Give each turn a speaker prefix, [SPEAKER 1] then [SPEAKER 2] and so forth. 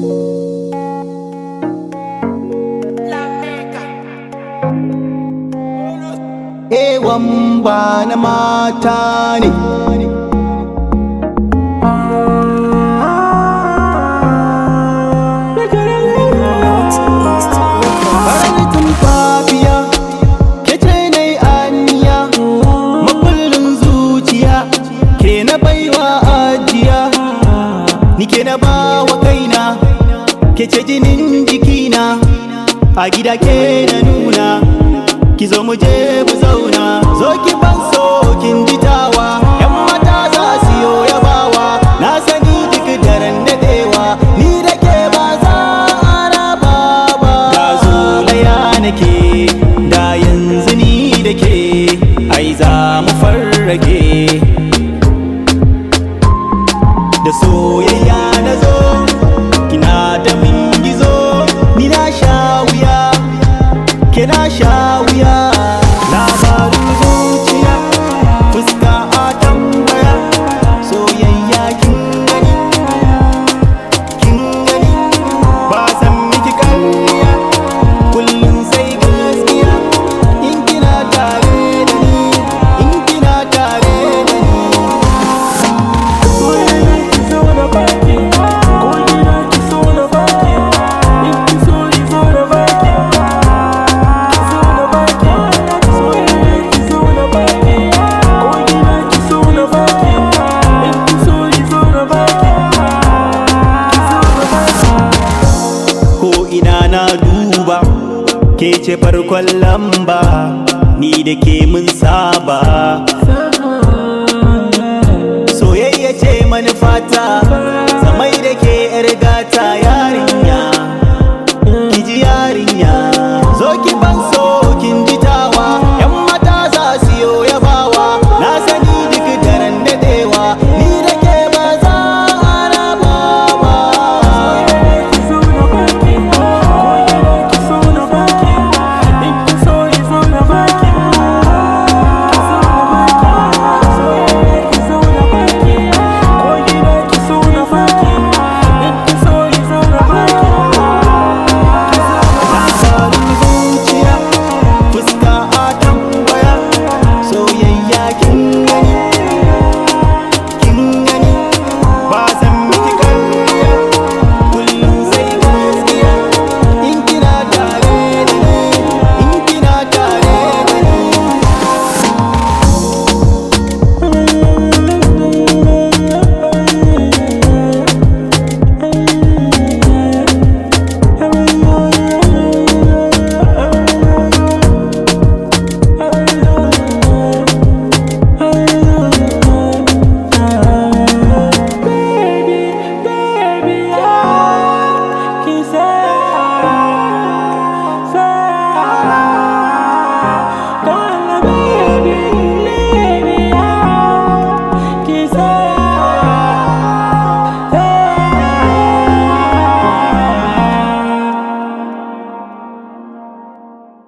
[SPEAKER 1] Wamba na mata ne. Farin fafiya ke ce nai aniya, makullin zuciya ke na baiwa ajiya. Ni ke na bawa kaina, ke ce jinin jikina, a gida ke na nuna. Ki zo mu je mu zauna, zo ki ban so kin jitawa. Yan mata za su yo yabawa, na sani duk daren dadewa. Ni da ke ba za a raba ba. Da zolaya nake, da yanzu ni da ke, ai za mu farrage. Da soyayya na zo, kina da min gizo. Ni na sha wuya, ke na sha wuya. Labarin zuciya, fuska a tambaya. Soyayya kin gani, ba san miki ƙarya. Kullum sai gaskiya, in kina tare da ni, in kina tare da ni.
[SPEAKER 2] Soyayya ki zo da baki, ko gida ki so da baki. In ki so ki zo da baki.
[SPEAKER 1] Na duba ke ce farkon lamba, ni da ke mun saba. Soyayya ce manufata, zamai da ke yar gata. Yarinya ki ji yarinya, zo ki ban so kin jitawa. Yan mata za su yo yabawa, na sani duk daren dadewa. Ni da ke ba za a raba ba.
[SPEAKER 2] Say